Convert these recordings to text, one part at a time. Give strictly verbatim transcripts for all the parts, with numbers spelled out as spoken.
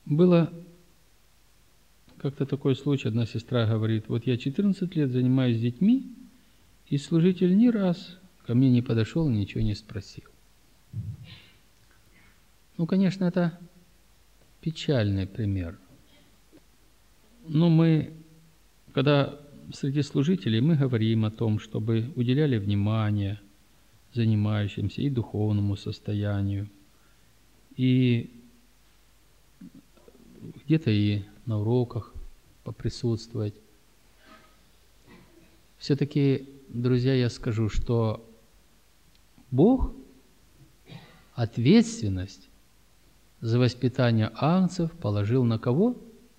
Было как-то такой случай, одна сестра говорит, вот я четырнадцать лет занимаюсь с детьми, и служитель ни раз ко мне не подошел, ничего не спросил. Ну, конечно, это печальный пример. Но мы, когда среди служителей, мы говорим о том, чтобы уделяли внимание занимающимся и духовному состоянию, и где-то и на уроках поприсутствовать. Все-таки, друзья, я скажу, что Бог ответственность за воспитание агнцев положил на кого?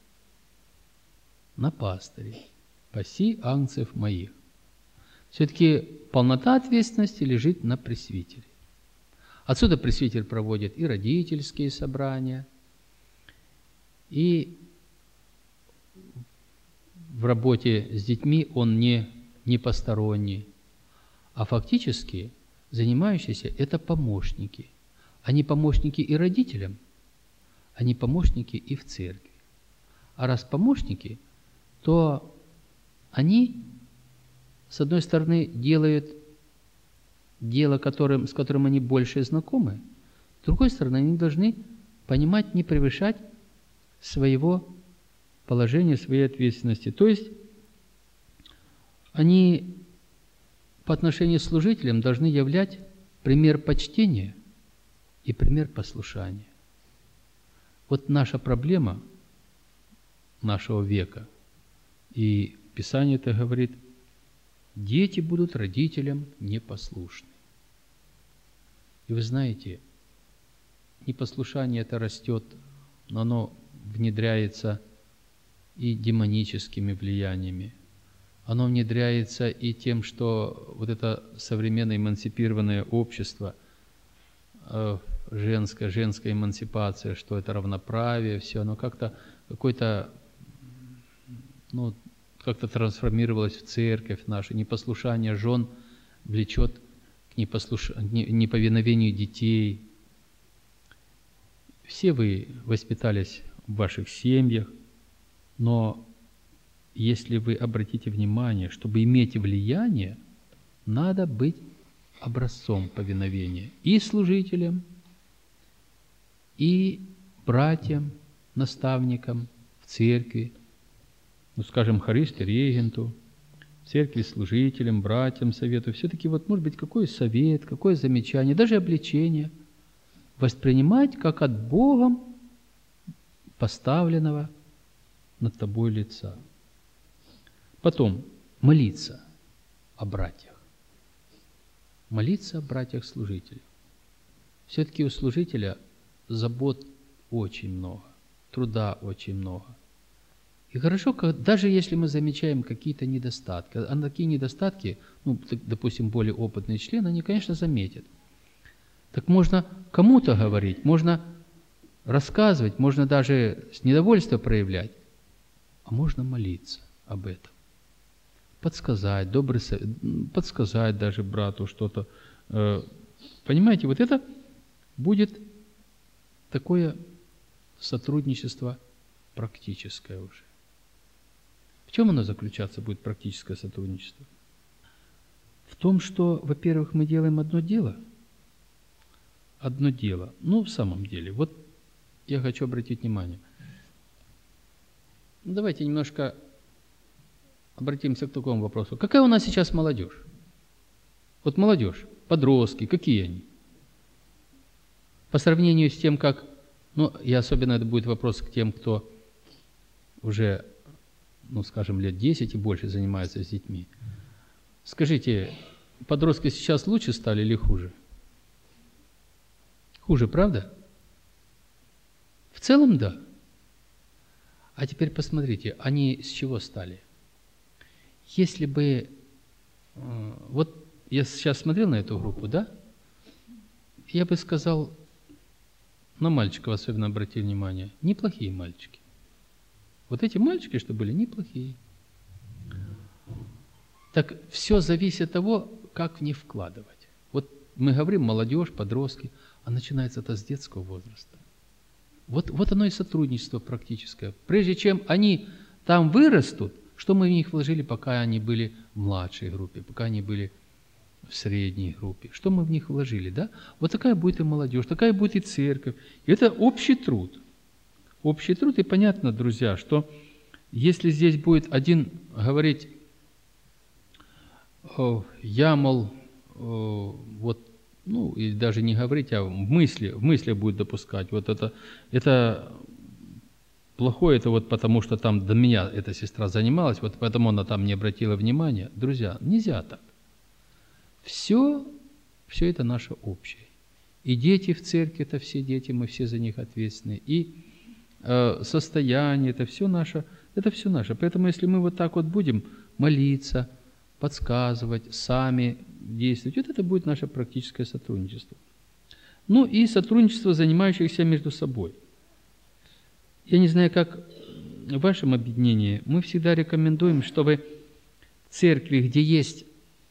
На пастырей. «Паси агнцев моих». Все-таки полнота ответственности лежит на пресвитере. Отсюда пресвитер проводит и родительские собрания, и в работе с детьми он не, не посторонний, а фактически занимающиеся – это помощники. Они помощники и родителям, они помощники и в церкви. А раз помощники, то они, с одной стороны, делают дело, которым, с которым они больше знакомы, с другой стороны, они должны понимать, не превышать своего положения, своей ответственности. То есть они по отношению к служителям должны являть пример почтения и пример послушания. Вот наша проблема нашего века, и Писание это говорит, дети будут родителям непослушны. И вы знаете, непослушание это растет, но оно внедряется и демоническими влияниями. Оно внедряется и тем, что вот это современное эмансипированное общество, женская, женская эмансипация, что это равноправие, все, оно как-то какой-то, ну, как-то трансформировалось в церковь нашу. Непослушание жен влечет к непослуш... неповиновению детей. Все вы воспитались в ваших семьях, но если вы обратите внимание, чтобы иметь влияние, надо быть образцом повиновения и служителям, и братьям, наставникам в церкви, ну, скажем, хористу, регенту, в церкви служителям, братьям советую. Все-таки вот, может быть, какой совет, какое замечание, даже обличение воспринимать как от Богом поставленного над тобой лица. Потом молиться о братьях. Молиться о братьях-служителях. Все-таки у служителя забот очень много, труда очень много. И хорошо, даже если мы замечаем какие-то недостатки, а такие недостатки, ну, допустим, более опытные члены, они, конечно, заметят. Так можно кому-то говорить, можно рассказывать, можно даже с недовольством проявлять, а можно молиться об этом. Подсказать, добрый совет, подсказать даже брату что-то. Понимаете, вот это будет такое сотрудничество практическое уже. В чем оно заключаться будет, практическое сотрудничество? В том, что, во-первых, мы делаем одно дело. Одно дело. Ну, в самом деле, вот я хочу обратить внимание. Ну, давайте немножко обратимся к такому вопросу. Какая у нас сейчас молодежь? Вот молодежь, подростки, какие они? По сравнению с тем, как, ну, и особенно это будет вопрос к тем, кто уже, ну, скажем, лет десять и больше занимается с детьми. Скажите, подростки сейчас лучше стали или хуже? Хуже, правда? В целом, да. А теперь посмотрите, они с чего стали? Если бы... Вот я сейчас смотрел на эту группу, да? Я бы сказал, на мальчиков особенно обратил внимание, неплохие мальчики. Вот эти мальчики, что были, неплохие. Так все зависит от того, как в них вкладывать. Вот мы говорим молодежь, подростки, а начинается это с детского возраста. Вот, вот оно и сотрудничество практическое. Прежде чем они там вырастут, что мы в них вложили, пока они были в младшей группе, пока они были в средней группе? Что мы в них вложили, да? Вот такая будет и молодежь, такая будет и церковь. И это общий труд. Общий труд, и понятно, друзья, что если здесь будет один говорить, я, мол, вот, ну, и даже не говорить, а в мысли, в мысли будет допускать, вот это, это плохое, это вот потому, что там до меня эта сестра занималась, вот поэтому она там не обратила внимания. Друзья, нельзя так. Все, все это наше общее. И дети в церкви, это все дети, мы все за них ответственны. И э, состояние, это все наше, это все наше. Поэтому если мы вот так вот будем молиться, подсказывать, сами действовать, вот это будет наше практическое сотрудничество. Ну и сотрудничество занимающихся между собой. Я не знаю, как в вашем объединении, мы всегда рекомендуем, чтобы церкви, где есть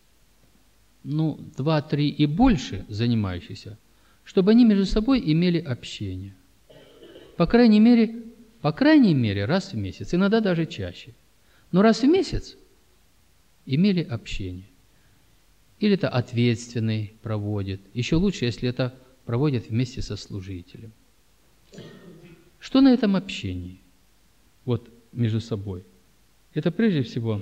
ну, два-три и больше занимающихся, чтобы они между собой имели общение. По крайней мере, по крайней мере, раз в месяц, иногда даже чаще. Но раз в месяц имели общение. Или это ответственный проводит. Еще лучше, если это проводят вместе со служителем. Что на этом общении? Вот между собой. Это прежде всего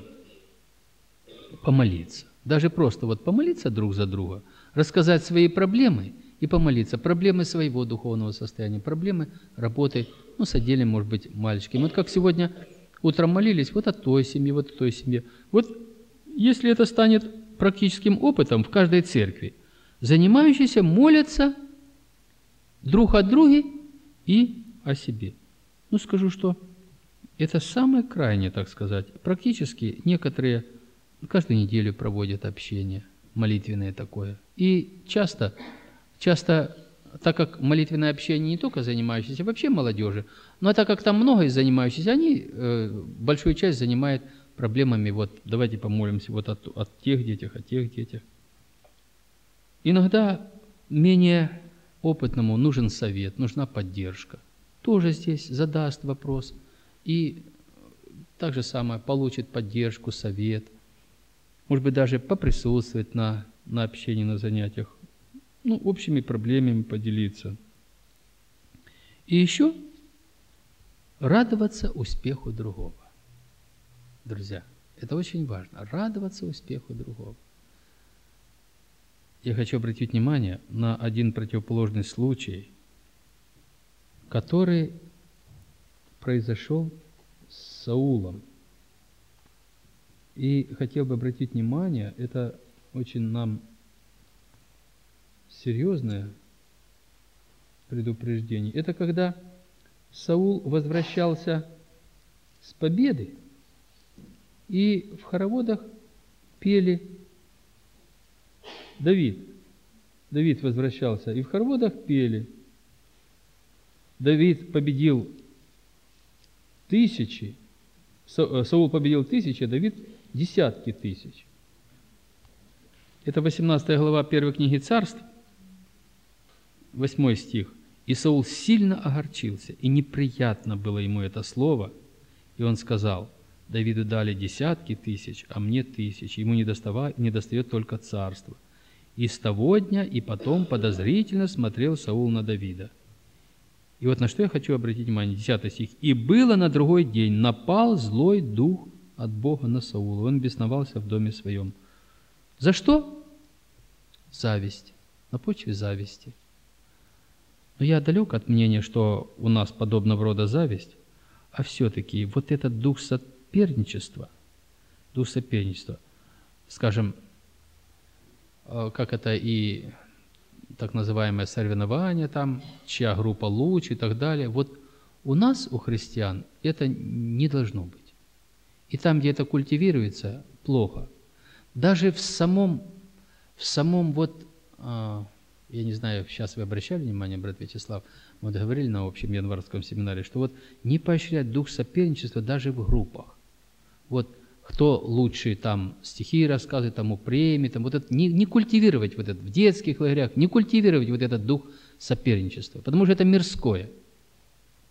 помолиться. Даже просто вот помолиться друг за друга, рассказать свои проблемы и помолиться. Проблемы своего духовного состояния, проблемы работы, ну, с отдельным, может быть, мальчиком. Вот как сегодня утром молились, вот о той семье, вот о той семье. Вот если это станет практическим опытом в каждой церкви, занимающиеся молятся друг о друге и о себе. Ну, скажу, что это самое крайнее, так сказать. Практически некоторые каждую неделю проводят общение, молитвенное такое. И часто, часто, так как молитвенное общение не только занимающиеся, вообще молодежи, но так как там много из занимающихся, они э, большую часть занимают проблемами, вот давайте помолимся вот о, о тех детях, о тех детях. Иногда менее опытному нужен совет, нужна поддержка. Тоже здесь задаст вопрос и так же самое получит поддержку, совет. Может быть, даже поприсутствовать на, на общении, на занятиях, ну, общими проблемами поделиться. И еще радоваться успеху другого. Друзья, это очень важно, радоваться успеху другого. Я хочу обратить внимание на один противоположный случай, который произошел с Саулом. И хотел бы обратить внимание, это очень нам серьезное предупреждение. Это когда Саул возвращался с победы, и в хороводах пели Давид. Давид возвращался, и в хороводах пели. Давид победил тысячи, Саул победил тысячи, а Давид десятки тысяч. Это восемнадцатая глава первой книги Царств, восьмой стих. «И Саул сильно огорчился, и неприятно было ему это слово, и он сказал: Давиду дали десятки тысяч, а мне тысячи, ему не достает только царство. И с того дня и потом подозрительно смотрел Саул на Давида». И вот на что я хочу обратить внимание, десятый стих. «И было на другой день, напал злой дух от Бога на Саула, он бесновался в доме своем». За что? Зависть, на почве зависти. Но я далек от мнения, что у нас подобного рода зависть, а все-таки вот этот дух соперничества, дух соперничества, скажем, как это и так называемое соревнование, там, чья группа лучше и так далее. Вот у нас, у христиан, это не должно быть. И там, где это культивируется, плохо. Даже в самом, в самом вот, я не знаю, сейчас вы обращали внимание, брат Вячеслав, мы говорили на общем январском семинаре, что вот не поощрять дух соперничества даже в группах. Вот кто лучше там стихи рассказывает, тому премии, там вот это, не, не культивировать вот это в детских лагерях, не культивировать вот этот дух соперничества, потому что это мирское.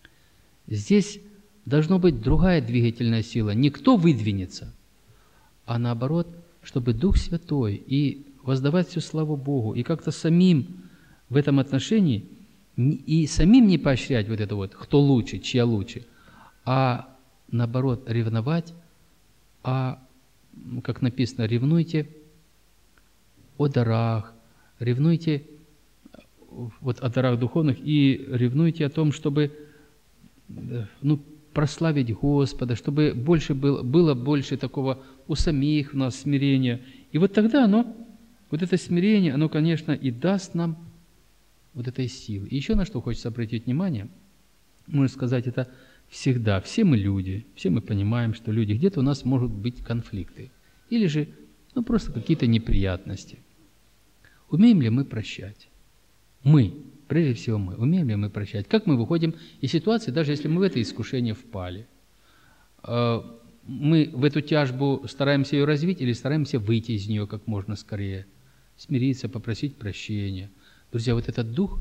Здесь должна быть другая двигательная сила. Не кто выдвинется, а наоборот, чтобы Дух Святой и воздавать всю славу Богу, и как-то самим в этом отношении, и самим не поощрять вот это вот, кто лучше, чья лучше, а наоборот, ревновать, а, как написано, ревнуйте о дарах, ревнуйте вот о дарах духовных и ревнуйте о том, чтобы ну, прославить Господа, чтобы больше было, было больше такого у самих у нас смирения. И вот тогда оно, вот это смирение, оно, конечно, и даст нам вот этой силы. И еще на что хочется обратить внимание, можно сказать, это всегда, все мы люди, все мы понимаем, что люди, где-то у нас могут быть конфликты, или же ну, просто какие-то неприятности. Умеем ли мы прощать? Мы, прежде всего мы, умеем ли мы прощать? Как мы выходим из ситуации, даже если мы в это искушение впали? Мы в эту тяжбу стараемся ее развить или стараемся выйти из нее как можно скорее? Смириться, попросить прощения. Друзья, вот этот дух,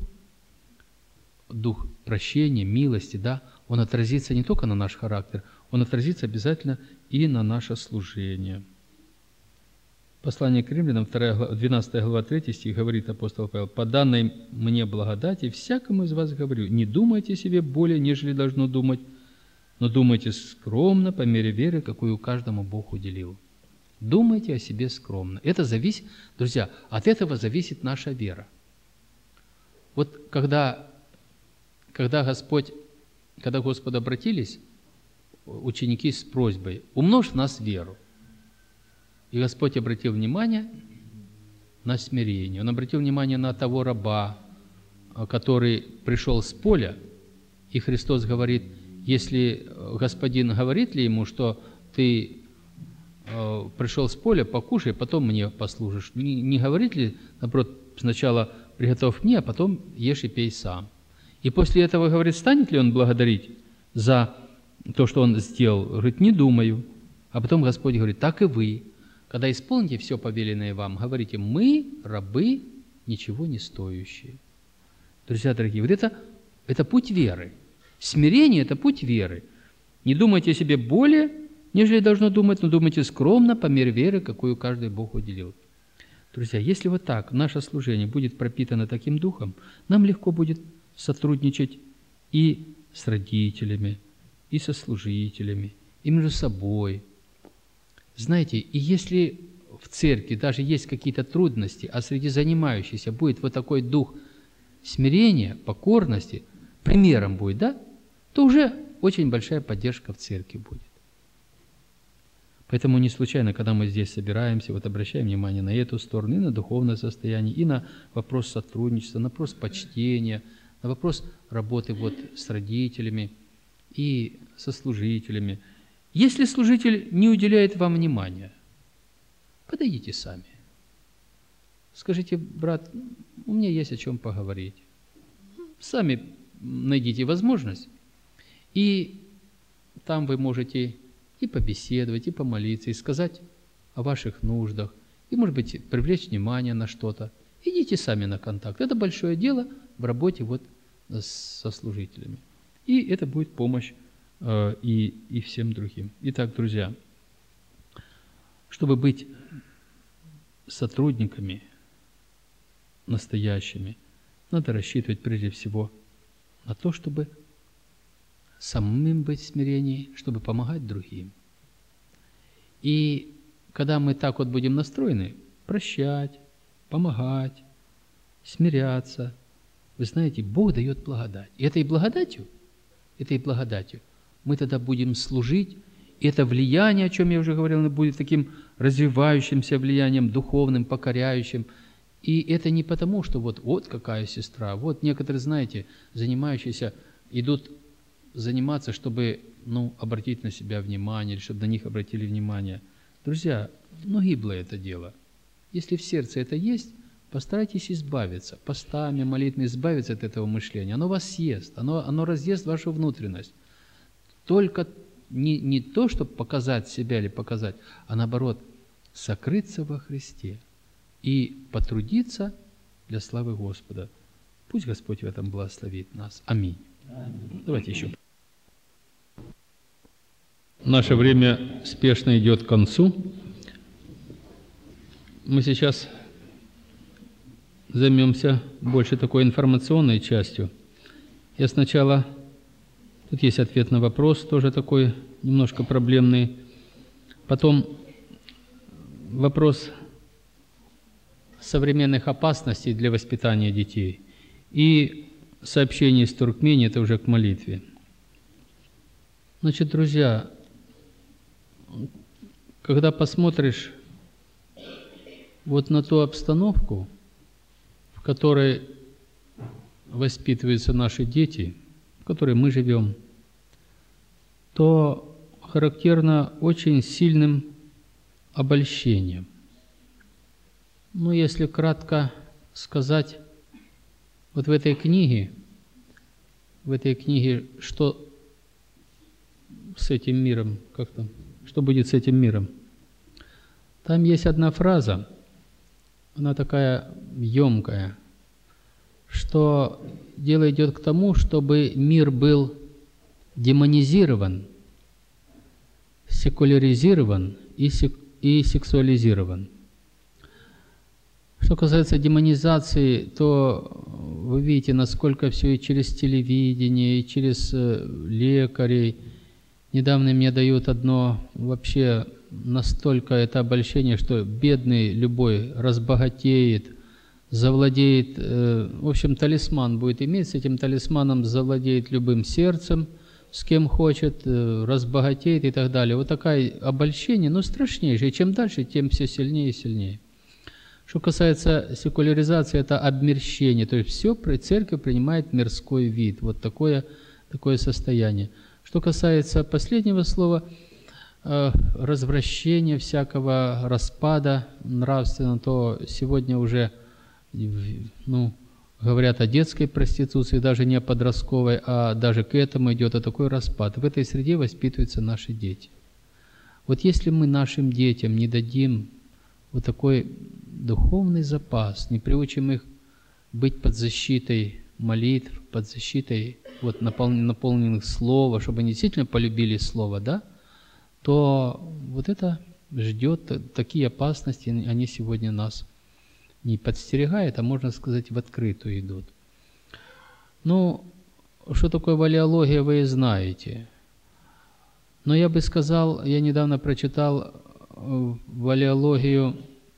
дух прощения, милости, да, он отразится не только на наш характер, он отразится обязательно и на наше служение. Послание к римлянам, двенадцатая глава, третий стих, говорит апостол Павел: «По данной мне благодати всякому из вас говорю, не думайте себе более, нежели должно думать, но думайте скромно по мере веры, какую каждому Бог уделил». Думайте о себе скромно. Это зависит, друзья, от этого зависит наша вера. Вот когда, когда Господь, когда к Господу обратились ученики с просьбой: «Умножь в нас веру», и Господь обратил внимание на смирение. Он обратил внимание на того раба, который пришел с поля, и Христос говорит: если господин говорит ли ему, что ты э, пришел с поля, покушай, потом мне послужишь. Не, не говорит ли, наоборот, сначала приготовь мне, а потом ешь и пей сам. И после этого, говорит, станет ли он благодарить за то, что он сделал? Говорит: не думаю. А потом Господь говорит: так и вы, когда исполните все повеленное вам, говорите: мы, рабы, ничего не стоящие. Друзья дорогие, вот это, это путь веры. Смирение – это путь веры. Не думайте о себе более, нежели должно думать, но думайте скромно по мере веры, какую каждый Бог уделил. Друзья, если вот так наше служение будет пропитано таким духом, нам легко будет сотрудничать и с родителями, и со служителями, и между собой. Знаете, и если в церкви даже есть какие-то трудности, а среди занимающихся будет вот такой дух смирения, покорности, примером будет, да, то уже очень большая поддержка в церкви будет. Поэтому не случайно, когда мы здесь собираемся, вот обращаем внимание на эту сторону, и на духовное состояние, и на вопрос сотрудничества, на вопрос почтения, на вопрос работы вот с родителями и со служителями. Если служитель не уделяет вам внимания, подойдите сами. Скажите: брат, у меня есть о чем поговорить. Сами найдите возможность, и там вы можете и побеседовать, и помолиться, и сказать о ваших нуждах, и, может быть, привлечь внимание на что-то. Идите сами на контакт. Это большое дело в работе вот со служителями. И это будет помощь э, и, и всем другим. Итак, друзья, чтобы быть сотрудниками настоящими, надо рассчитывать прежде всего на то, чтобы самим быть в смирении, чтобы помогать другим. И когда мы так вот будем настроены, прощать, помогать, смиряться, вы знаете, Бог дает благодать. И этой благодатью, этой благодатью мы тогда будем служить, и это влияние, о чем я уже говорил, будет таким развивающимся влиянием, духовным, покоряющим. И это не потому, что вот, вот какая сестра, вот некоторые, знаете, занимающиеся, идут заниматься, чтобы ну, обратить на себя внимание, или чтобы на них обратили внимание. Друзья, ну гиблое это дело. Если в сердце это есть, постарайтесь избавиться, постами, молитвами избавиться от этого мышления. Оно вас съест, оно, оно разъест вашу внутренность. Только не, не то, чтобы показать себя или показать, а наоборот, сокрыться во Христе и потрудиться для славы Господа. Пусть Господь в этом благословит нас. Аминь. Аминь. Давайте еще. наше время спешно идет к концу. Мы сейчас займемся больше такой информационной частью. Я сначала... Тут есть ответ на вопрос, тоже такой немножко проблемный. Потом вопрос современных опасностей для воспитания детей. И сообщение из Туркмении, это уже к молитве. Значит, друзья, когда посмотришь вот на ту обстановку, в которой воспитываются наши дети, в которой мы живем, то характерно очень сильным обольщением. Ну, если кратко сказать, вот в этой книге, в этой книге, что с этим миром, как там, что будет с этим миром? Там есть одна фраза, она такая емкая, что дело идет к тому, чтобы мир был демонизирован, секуляризирован и, сек и сексуализирован. Что касается демонизации, то вы видите, насколько все и через телевидение, и через лекарей. Недавно мне дают одно вообще настолько это обольщение, что бедный любой разбогатеет, завладеет, в общем, талисман будет иметь, с этим талисманом завладеет любым сердцем, с кем хочет, разбогатеет и так далее. Вот такое обольщение, но страшнейшее. Чем дальше, тем все сильнее и сильнее. Что касается секуляризации, это обмерщение, то есть все церковь принимает мирской вид, вот такое, такое состояние. Что касается последнего слова, развращения всякого, распада нравственного, то сегодня уже, ну, говорят о детской проституции, даже не о подростковой, а даже к этому идет а такой распад. В этой среде воспитываются наши дети. Вот если мы нашим детям не дадим вот такой духовный запас, не приучим их быть под защитой молитв, под защитой вот наполненных слова, чтобы они действительно полюбили слово, да, то вот это ждет, такие опасности, они сегодня нас не подстерегают, а можно сказать, в открытую идут. Ну, что такое валеология, вы и знаете. Но я бы сказал, я недавно прочитал валеологию,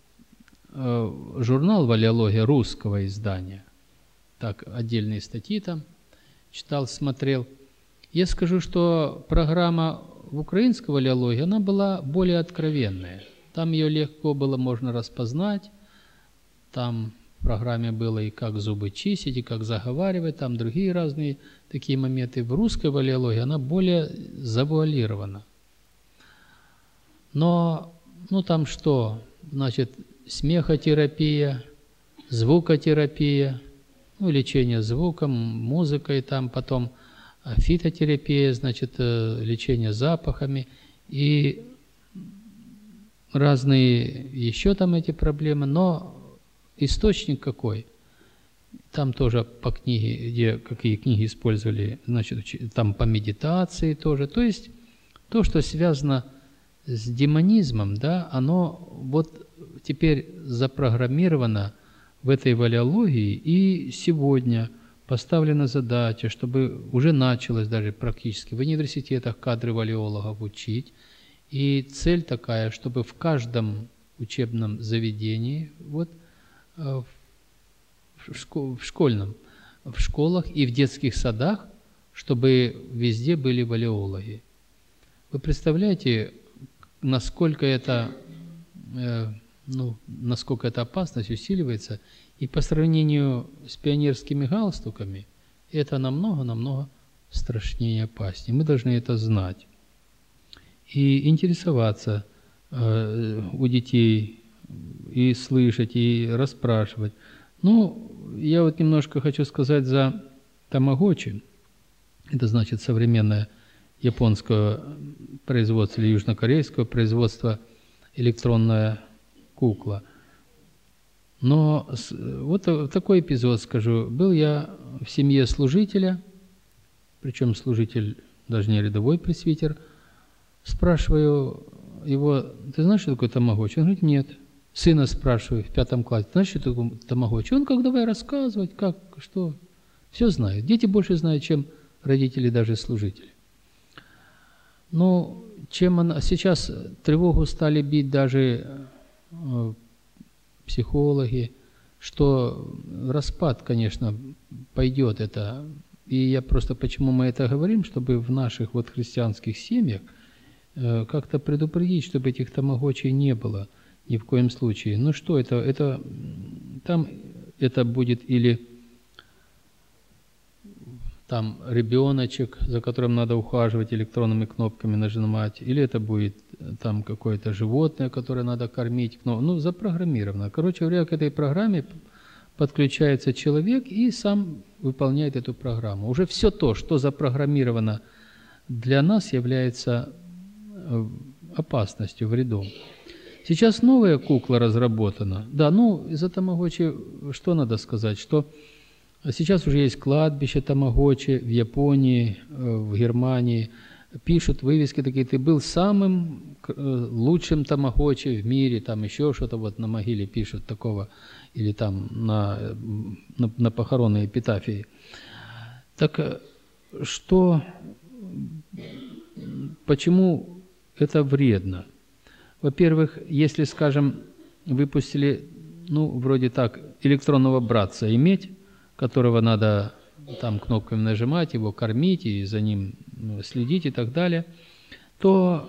журнал «Валеология» русского издания. Так, отдельные статьи там читал, смотрел. Я скажу, что программа в украинской валеологии, она была более откровенная. Там ее легко было можно распознать. Там в программе было и как зубы чистить, и как заговаривать, там другие разные такие моменты. В русской валеологии она более завуалирована. Но, ну там что? Значит, смехотерапия, звукотерапия, ну, лечение звуком, музыкой, там потом фитотерапия, значит, лечение запахами и разные еще там эти проблемы, но источник какой? Там тоже по книге, где какие книги использовали, значит, там по медитации тоже. То есть то, что связано с демонизмом, да, оно вот теперь запрограммировано в этой валеологии, и сегодня поставлена задача, чтобы уже началось даже практически в университетах кадры валеологов учить. И цель такая, чтобы в каждом учебном заведении, вот в, школ, в школьном, в школах и в детских садах, чтобы везде были валеологи. Вы представляете, насколько это, э, ну, насколько эта опасность усиливается, и по сравнению с пионерскими галстуками это намного-намного страшнее и опаснее. Мы должны это знать. И интересоваться э, у детей, и слышать, и расспрашивать. Ну, я вот немножко хочу сказать за тамагочи. Это значит современное японское производство или южнокорейское производство электронная кукла. Но вот такой эпизод скажу. Был я в семье служителя, причем служитель даже не рядовой пресвитер, Спрашиваю его: ты знаешь, что такое тамагочи? Он говорит: нет. Сына спрашиваю в пятом классе: знаешь, что такое тамагочи? Он как давай рассказывать, как, что. Все знает. Дети больше знают, чем родители, даже служители. Но чем она... Сейчас тревогу стали бить даже э, психологи, что распад, конечно, пойдет это. И я просто, почему мы это говорим, чтобы в наших вот христианских семьях э, как-то предупредить, чтобы этих тамагочи не было ни в коем случае. Ну что это? Это там это будет или там ребеночек, за которым надо ухаживать, электронными кнопками нажимать, или это будет там какое-то животное, которое надо кормить, ну, запрограммировано. Короче говоря, к этой программе подключается человек и сам выполняет эту программу. Уже все то, что запрограммировано для нас, является опасностью, вредом. Сейчас новая кукла разработана. Да, ну, из-за тамагочи, что надо сказать, что сейчас уже есть кладбище тамагочи в Японии, в Германии. Пишут вывески такие: ты был самым лучшим тамагочи в мире, там еще что-то вот на могиле пишут такого, или там на, на, на похоронной эпитафии. Так что, почему это вредно? Во-первых, если, скажем, выпустили, ну, вроде так, электронного братца иметь, которого надо там кнопками нажимать, его кормить и за ним следить и так далее, то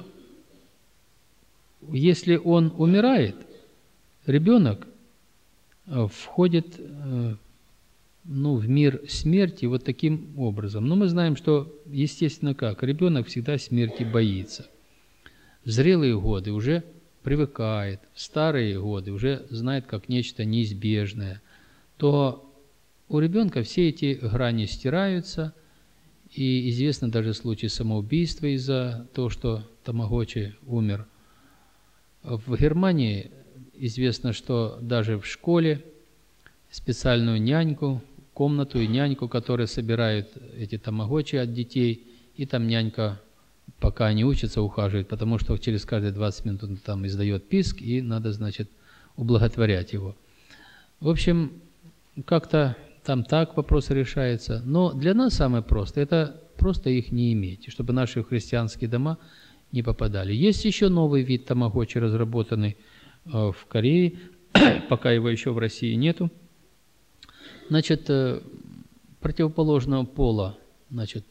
если он умирает, ребенок входит ну, в мир смерти вот таким образом. Но мы знаем, что, естественно, как? Ребенок всегда смерти боится. В зрелые годы уже привыкает, в старые годы уже знает как нечто неизбежное, то у ребенка все эти грани стираются, и известны даже случаи самоубийства из-за того, что тамагочи умер. В Германии известно, что даже в школе специальную няньку, комнату и няньку, которые собирают эти тамагочи от детей, и там нянька, пока они учатся, ухаживает, потому что через каждые двадцать минут он там издает писк, и надо, значит, ублаготворять его. В общем, как-то там так вопрос решается. Но для нас самое простое – это просто их не иметь, чтобы наши христианские дома не попадали. Есть еще новый вид тамагочи, разработанный в Корее, пока его еще в России нету. Значит, противоположного пола, значит,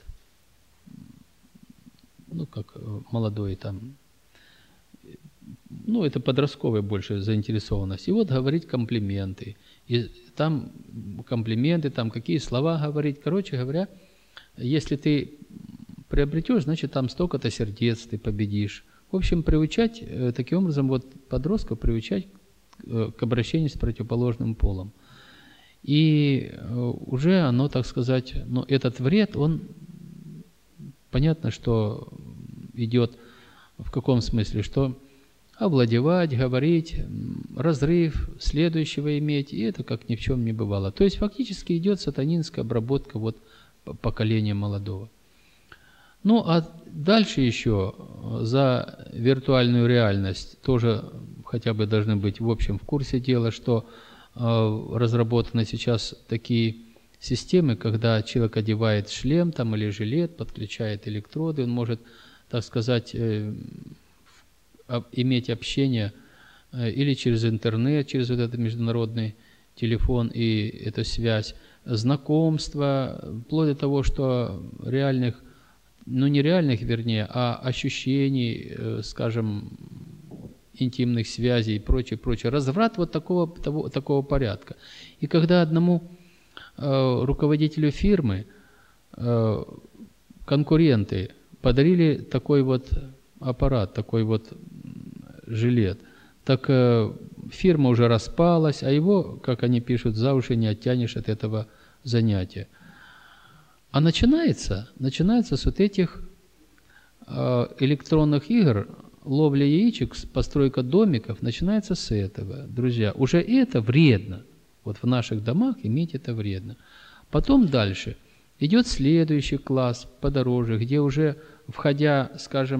ну, как молодой там, ну, это подростковая больше заинтересованность. И вот говорить комплименты. И там комплименты, там какие слова говорить. Короче говоря, если ты приобретешь, значит, там столько-то сердец ты победишь. В общем, приучать, таким образом, вот подростков приучать к обращению с противоположным полом. И уже оно, так сказать, но этот вред, он, понятно, что идет в каком смысле, что овладевать, говорить, разрыв следующего иметь, и это как ни в чем не бывало. То есть фактически идет сатанинская обработка вот поколения молодого. Ну а дальше еще за виртуальную реальность тоже хотя бы должны быть в общем в курсе дела, что э, разработаны сейчас такие системы, когда человек одевает шлем там, или жилет, подключает электроды, он может, так сказать, э, иметь общение или через интернет, через вот этот международный телефон и эту связь, знакомства, вплоть до того, что реальных, ну не реальных, вернее, а ощущений, скажем, интимных связей и прочее, прочее. Разврат вот такого, того, такого порядка. И когда одному э, руководителю фирмы э, конкуренты подарили такой вот аппарат, такой вот жилет, так э, фирма уже распалась, а его, как они пишут, за уши не оттянешь от этого занятия. А начинается, начинается с вот этих э, электронных игр, ловля яичек, постройка домиков, начинается с этого. Друзья, уже это вредно. Вот в наших домах иметь это вредно. Потом дальше идет следующий класс подороже, где уже, входя, скажем,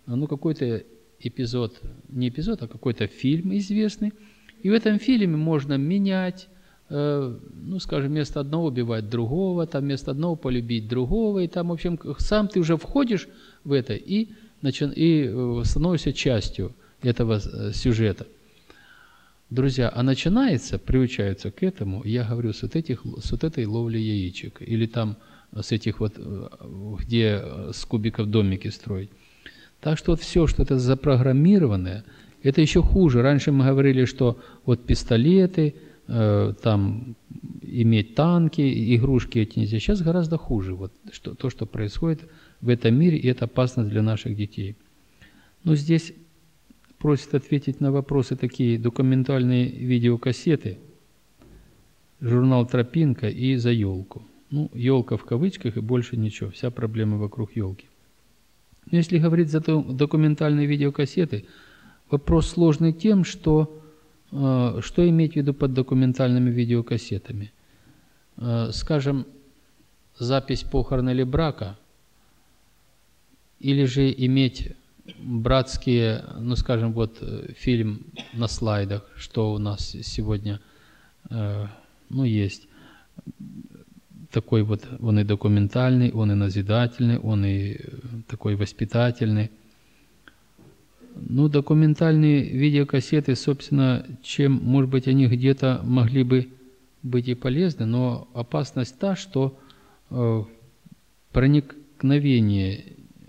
ну, какой-то эпизод, не эпизод, а какой-то фильм известный, и в этом фильме можно менять, э, ну, скажем, вместо одного убивать другого, там вместо одного полюбить другого, и там, в общем, сам ты уже входишь в это и, начи... и становишься частью этого сюжета. Друзья, а начинается, приучаются к этому, я говорю, с вот, этих, с вот этой ловли яичек, или там с этих вот, где с кубиков домики строить. Так что вот все, что это запрограммированное, это еще хуже. Раньше мы говорили, что вот пистолеты, э, там иметь танки, игрушки эти нельзя. Сейчас гораздо хуже. Вот что, то, что происходит в этом мире, и это опасность для наших детей. Но здесь просят ответить на вопросы такие документальные видеокассеты, журнал «Тропинка» и «За елку». Ну, елка в кавычках и больше ничего. Вся проблема вокруг елки. Но если говорить за документальные видеокассеты, вопрос сложный тем, что, э, что иметь в виду под документальными видеокассетами. Э, скажем, запись похорон или брака, или же иметь братские, ну скажем, вот фильм на слайдах, что у нас сегодня э, ну, есть. Такой вот, он и документальный, он и назидательный, он и такой воспитательный. Ну, документальные видеокассеты, собственно, чем, может быть, они где-то могли бы быть и полезны, но опасность та, что э, проникновение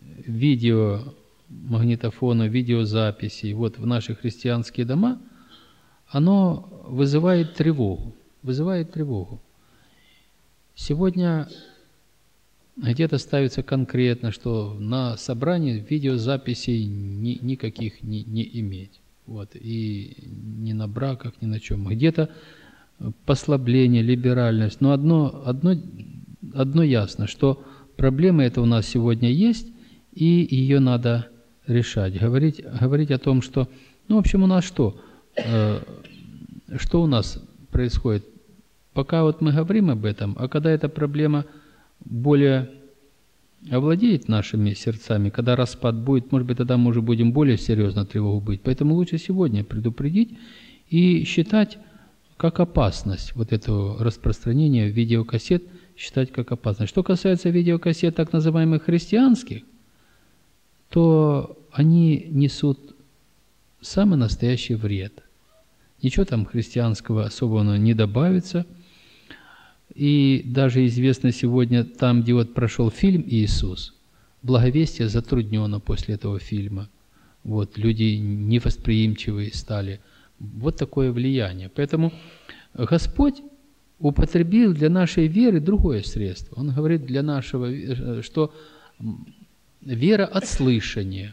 видеомагнитофона, видеозаписей вот в наши христианские дома, оно вызывает тревогу, вызывает тревогу. Сегодня где-то ставится конкретно, что на собрании видеозаписей ни, никаких не, не иметь. Вот, и ни на браках, ни на чем. Где-то послабление, либеральность. Но одно, одно, одно ясно, что проблема эта у нас сегодня есть, и ее надо решать. Говорить, говорить о том, что... Ну, в общем, у нас что? Э, что у нас происходит? Пока вот мы говорим об этом, а когда эта проблема более овладеет нашими сердцами, когда распад будет, может быть, тогда мы уже будем более серьезно тревогу быть. Поэтому лучше сегодня предупредить и считать как опасность вот этого распространения видеокассет, считать как опасность. Что касается видеокассет так называемых христианских, то они несут самый настоящий вред. Ничего там христианского особого не добавится. И даже известно сегодня, там, где вот прошел фильм «Иисус», благовестие затруднено после этого фильма. Вот, люди невосприимчивые стали. Вот такое влияние. Поэтому Господь употребил для нашей веры другое средство. Он говорит для нашего, что вера от слышания,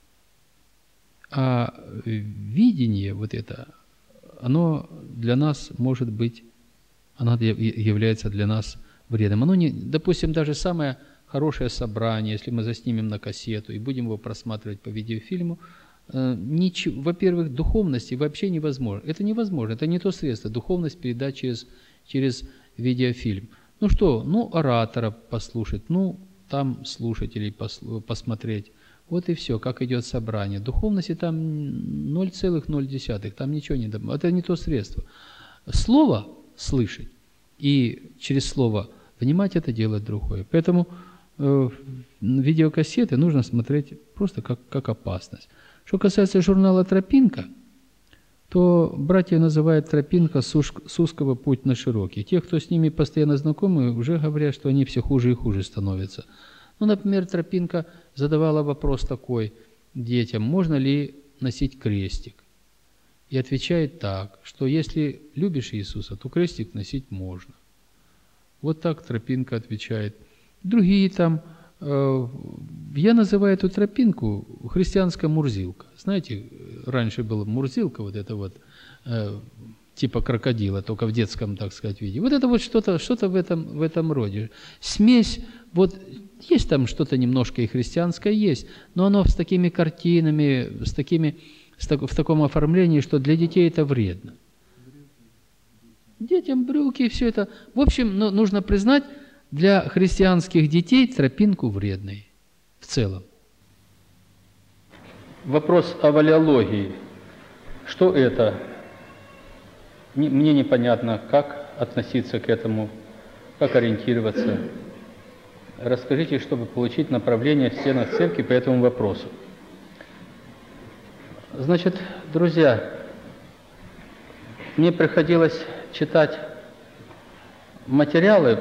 а видение вот это, оно для нас может быть, оно является для нас вредом. Оно не, допустим, даже самое хорошее собрание, если мы заснимем на кассету и будем его просматривать по видеофильму, ничего, во-первых, духовности вообще невозможно. Это невозможно, это не то средство. Духовность передать через, через видеофильм. Ну что, ну оратора послушать, ну там слушателей послу, посмотреть. Вот и все, как идет собрание. Духовности там ноль целых ноль десятых, там ничего не добавляется. Это не то средство. Слово слышать и через слово внимать — это делать другое. Поэтому э, видеокассеты нужно смотреть просто как, как опасность. Что касается журнала «Тропинка», то братья называют «Тропинка» с узкого путь на широкий. Те, кто с ними постоянно знакомы, уже говорят, что они все хуже и хуже становятся. Ну, например, «Тропинка» задавала вопрос такой детям: можно ли носить крестик? И отвечает так, что если любишь Иисуса, то крестик носить можно. Вот так «Тропинка» отвечает. Другие там, э, я называю эту тропинку христианская мурзилка. Знаете, раньше была мурзилка, вот это вот, э, типа крокодила, только в детском, так сказать, виде. Вот это вот что-то что-то в этом, в этом роде. Смесь, вот есть там что-то немножко и христианское есть, но оно с такими картинами, с такими... в таком оформлении, что для детей это вредно. Детям брюки, все это. В общем, ну, нужно признать, для христианских детей тропинку вредной в целом. вопрос о валеологии. Что это? Мне непонятно, как относиться к этому, как ориентироваться. Расскажите, чтобы получить направление в стенах церкви по этому вопросу. Значит, друзья, мне приходилось читать материалы,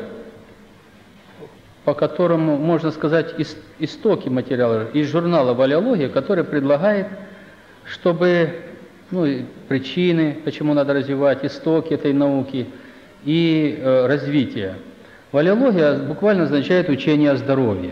по которому, можно сказать, истоки материала из журнала «Валеология», который предлагает, чтобы, ну, причины, почему надо развивать, истоки этой науки и э, развитие. Валеология буквально означает учение о здоровье.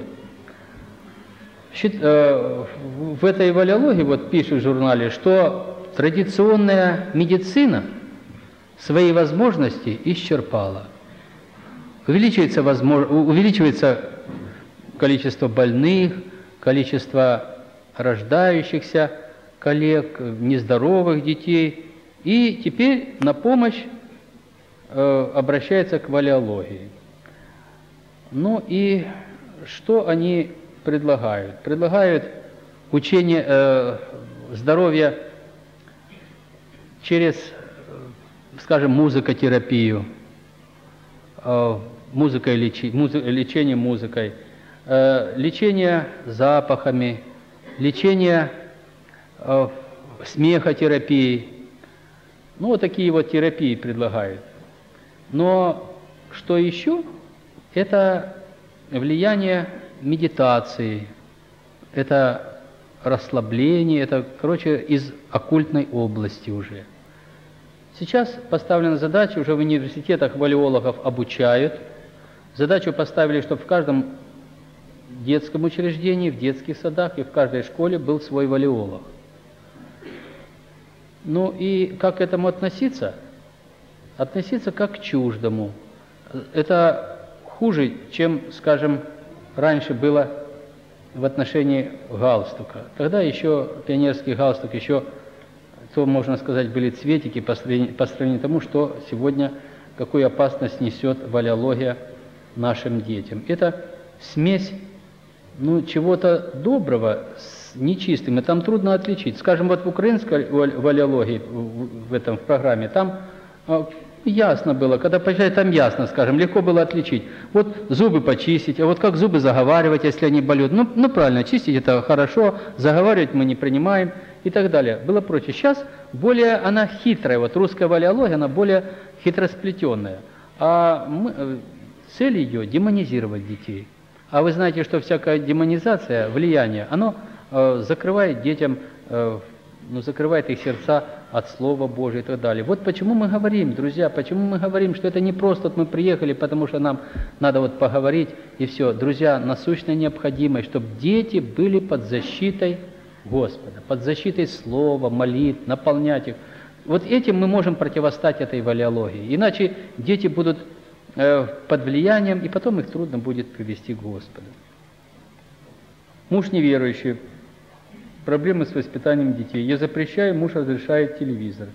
В этой валеологии, вот пишут в журнале, что традиционная медицина свои возможности исчерпала. Увеличивается, возможно, увеличивается количество больных, количество рождающихся коллег, нездоровых детей. И теперь на помощь э, обращается к валеологии. Ну и что они предлагают? Предлагают учение э, здоровья через, скажем, музыкотерапию, э, музыкой лечи, музы, лечение музыкой, э, лечение запахами, лечение э, смехотерапией. Ну, вот такие вот терапии предлагают. Но что еще? Это влияние медитации, это расслабление, это, короче, из оккультной области уже. Сейчас поставлена задача, уже в университетах валеологов обучают. Задачу поставили, чтобы в каждом детском учреждении, в детских садах и в каждой школе был свой валеолог. Ну и как к этому относиться? Относиться как к чуждому. Это хуже, чем, скажем, раньше было в отношении галстука. Тогда еще пионерский галстук, еще, то, можно сказать, были цветики по сравнению, по сравнению тому, что сегодня, какую опасность несет валеология нашим детям. Это смесь, ну, чего-то доброго с нечистым, и там трудно отличить. Скажем, вот в украинской валеологии, в этом в программе, там ясно было, когда почитали, там ясно, скажем, легко было отличить. Вот зубы почистить, а вот как зубы заговаривать, если они болят. Ну, ну правильно, чистить это хорошо, заговаривать мы не принимаем и так далее. Было проще. Сейчас более она хитрая, вот русская валеология, она более хитросплетенная. А мы, цель ее демонизировать детей. А вы знаете, что всякая демонизация, влияние, оно э, закрывает детям, э, ну, закрывает их сердца от Слова Божия и так далее. Вот почему мы говорим, друзья, почему мы говорим, что это не просто вот мы приехали, потому что нам надо вот поговорить и все. Друзья, насущно необходимо, чтобы дети были под защитой Господа, под защитой Слова, молитв, наполнять их. Вот этим мы можем противостать этой валеологии. Иначе дети будут э, под влиянием, и потом их трудно будет привести к Господу. Муж неверующий. Проблемы с воспитанием детей. Я запрещаю, муж разрешает телевизор.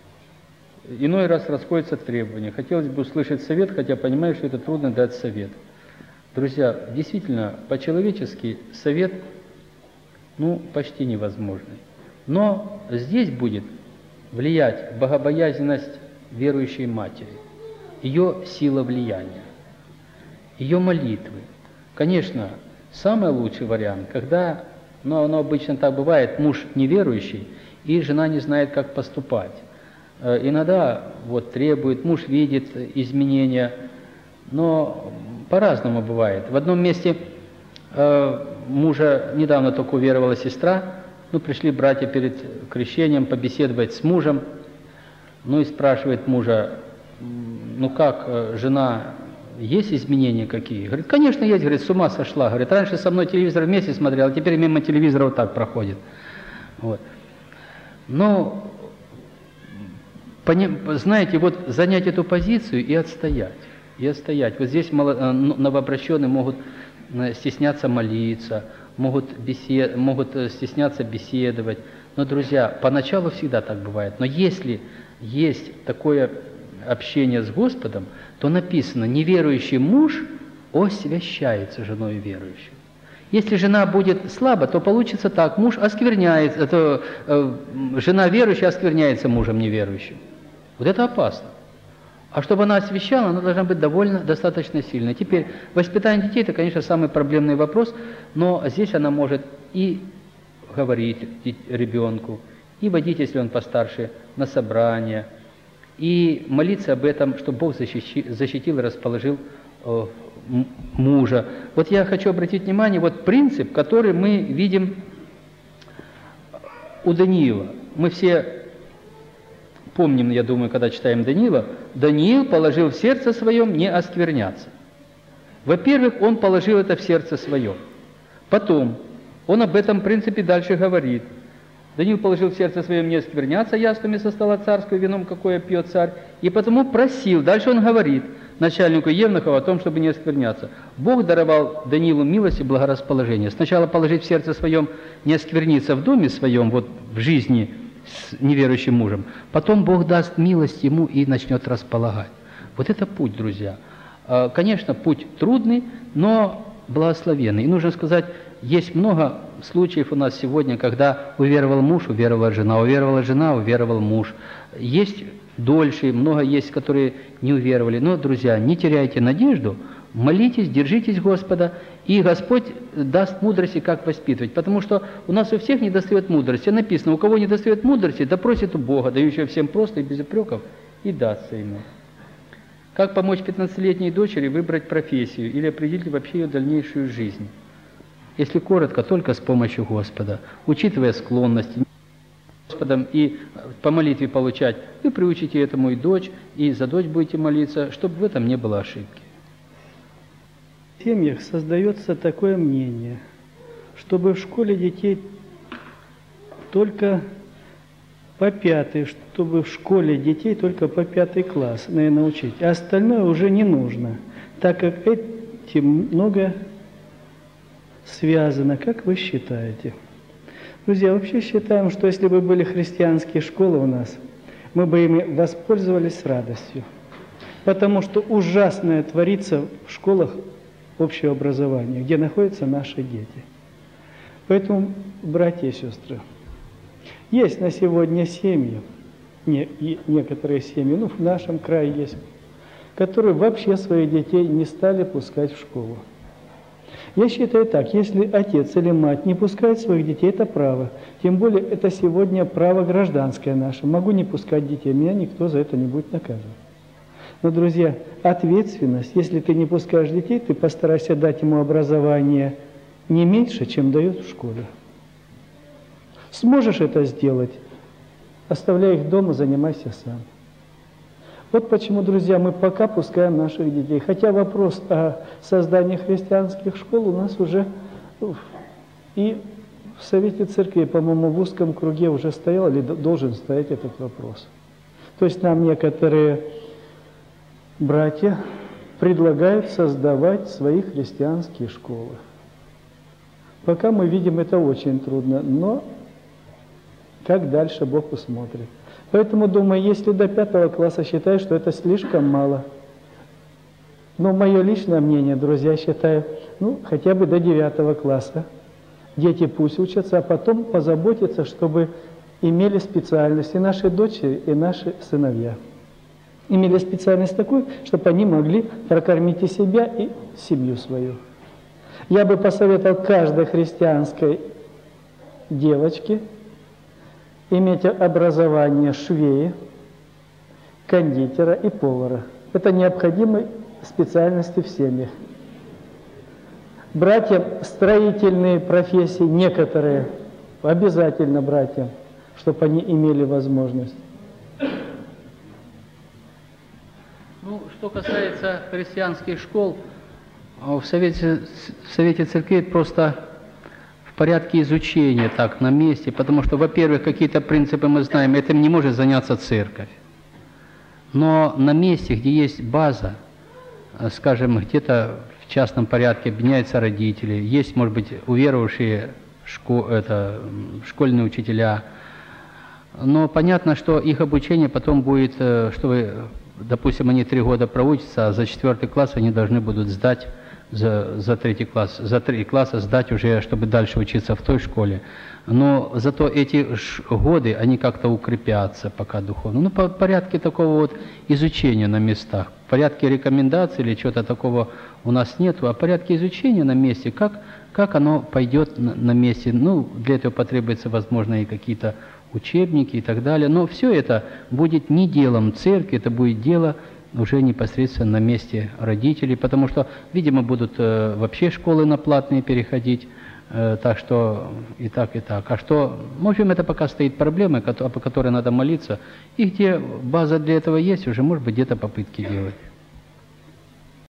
Иной раз расходятся требования. Хотелось бы услышать совет, хотя понимаю, что это трудно дать совет. Друзья, действительно, по-человечески совет, ну, почти невозможный. Но здесь будет влиять богобоязненность верующей матери, ее сила влияния, ее молитвы. Конечно, самый лучший вариант, когда... Но оно обычно так бывает, муж неверующий, и жена не знает, как поступать. Иногда вот требует, муж видит изменения, но по-разному бывает. В одном месте э, мужа недавно только уверовала сестра, ну, пришли братья перед крещением побеседовать с мужем, ну и спрашивает мужа, ну как, жена... Есть изменения какие? Говорит, конечно, есть. Говорит, с ума сошла. Говорит, раньше со мной телевизор вместе смотрел, а теперь мимо телевизора вот так проходит. Вот. Но, знаете, вот занять эту позицию и отстоять. И отстоять. Вот здесь новообращенные могут стесняться молиться, могут, бесед... могут стесняться беседовать. Но, друзья, поначалу всегда так бывает. Но если есть такое общение с Господом, то написано, неверующий муж освящается женой верующим. Если жена будет слаба, то получится так, муж оскверняется, то, э, жена верующая оскверняется мужем неверующим. Вот это опасно. А чтобы она освящала, она должна быть довольно, достаточно сильной. Теперь, воспитание детей – это, конечно, самый проблемный вопрос, но здесь она может и говорить ребенку, и водить, если он постарше, на собрание, и молиться об этом, чтобы Бог защитил, защитил и расположил э, мужа. Вот я хочу обратить внимание, вот принцип, который мы видим у Даниила. Мы все помним, я думаю, когда читаем Даниила, Даниил положил в сердце своем не оскверняться. Во-первых, он положил это в сердце свое. Потом, он об этом принципе дальше говорит. Даниил положил в сердце своем не оскверняться яствами со стола царского, вином, какое пьет царь, и потому просил. Дальше он говорит начальнику Евнухова о том, чтобы не оскверняться. Бог даровал Даниилу милость и благорасположение. Сначала положить в сердце своем не оскверниться в доме своем, вот в жизни с неверующим мужем. Потом Бог даст милость ему и начнет располагать. Вот это путь, друзья. Конечно, путь трудный, но благословенный. И нужно сказать, есть много случаев у нас сегодня, когда уверовал муж, уверовала жена, уверовала жена, уверовал муж. Есть дольше, много есть, которые не уверовали. Но, друзья, не теряйте надежду, молитесь, держитесь Господа, и Господь даст мудрости, как воспитывать. Потому что у нас у всех недостает мудрости. Написано, у кого недостает мудрости, да просит у Бога, дающего всем просто и без упреков, и дастся ему. Как помочь пятнадцатилетней дочери выбрать профессию или определить вообще ее дальнейшую жизнь? Если коротко, только с помощью Господа, учитывая склонности Господом и по молитве получать, вы приучите этому и дочь, и за дочь будете молиться, чтобы в этом не было ошибки. В семьях создается такое мнение, чтобы в школе детей только по пятый, чтобы в школе детей только по пятый класс, наверное, учить, а остальное уже не нужно, так как этим много связано, как вы считаете? Друзья, вообще считаем, что если бы были христианские школы у нас, мы бы ими воспользовались с радостью. Потому что ужасное творится в школах общего образования, где находятся наши дети. Поэтому, братья и сестры, есть на сегодня семьи, не, и некоторые семьи, ну в нашем крае есть, которые вообще своих детей не стали пускать в школу. Я считаю так, если отец или мать не пускает своих детей, это право. Тем более, это сегодня право гражданское наше. Могу не пускать детей, меня никто за это не будет наказывать. Но, друзья, ответственность, если ты не пускаешь детей, ты постарайся дать ему образование не меньше, чем дают в школе. Сможешь это сделать, оставляй их дома, занимайся сам. Вот почему, друзья, мы пока пускаем наших детей. Хотя вопрос о создании христианских школ у нас уже и в Совете Церкви, по-моему, в узком круге уже стоял или должен стоять этот вопрос. То есть нам некоторые братья предлагают создавать свои христианские школы. Пока мы видим, это очень трудно, но как дальше Бог усмотрит. Поэтому, думаю, если до пятого класса считаю, что это слишком мало. Но мое личное мнение, друзья, считаю, ну, хотя бы до девятого класса. Дети пусть учатся, а потом позаботиться, чтобы имели специальность и наши дочери, и наши сыновья. Имели специальность такую, чтобы они могли прокормить и себя, и семью свою. Я бы посоветовал каждой христианской девочке иметь образование швеи, кондитера и повара. Это необходимые специальности в семьях. Братьям строительные профессии, некоторые, обязательно братьям, чтобы они имели возможность. Ну, что касается христианских школ, в Совете, в Совете Церкви просто в порядке изучения, так, на месте, потому что, во-первых, какие-то принципы мы знаем, этим не может заняться церковь. Но на месте, где есть база, скажем, где-то в частном порядке объединяются родители, есть, может быть, уверовавшие шко, это, школьные учителя, но понятно, что их обучение потом будет, что вы, допустим, они три года проучатся, а за четвертый класс они должны будут сдать за, за третий класс, за три класса сдать уже, чтобы дальше учиться в той школе. Но зато эти годы, они как-то укрепятся пока духовно. Ну, по порядке такого вот изучения на местах. В порядке рекомендаций или чего-то такого у нас нету, а в порядке изучения на месте, как, как оно пойдет на, на месте. Ну, для этого потребуется, возможно, и какие-то учебники и так далее. Но все это будет не делом церкви, это будет дело уже непосредственно на месте родителей, потому что, видимо, будут э, вообще школы на платные переходить, э, так что и так, и так. А что, в общем, это пока стоит проблема, по которой надо молиться, и где база для этого есть, уже, может быть, где-то попытки делать.